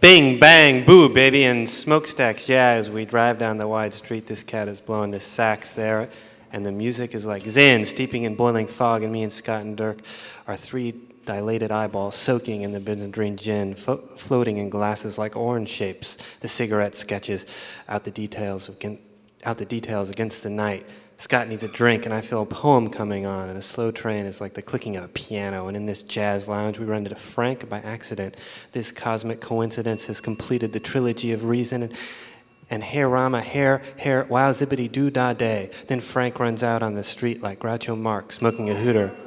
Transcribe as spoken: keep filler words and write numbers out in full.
Bing, bang, boo, baby, and smokestacks, yeah, as we drive down the wide street, this cat is blowing the sax there, and the music is like Zen, steeping in boiling fog, and me and Scott and Dirk are three dilated eyeballs soaking in the Byzantine gin, fo floating in glasses like orange shapes. The cigarette sketches out the details of out the details against the night. Scott needs a drink, and I feel a poem coming on, and a slow train is like the clicking of a piano. And in this jazz lounge, we run into Frank by accident. This cosmic coincidence has completed the trilogy of reason. And, and hair Rama, hair, hair, wow, zippity doo da day. Then Frank runs out on the street like Groucho Marx, smoking a hooter.